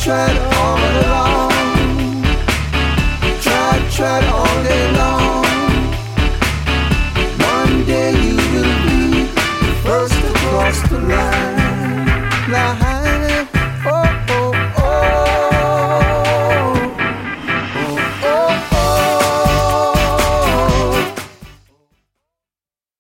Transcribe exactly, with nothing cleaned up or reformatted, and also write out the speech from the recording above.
tried all along. Tried, tried all day long. One day you will be the first to cross the line.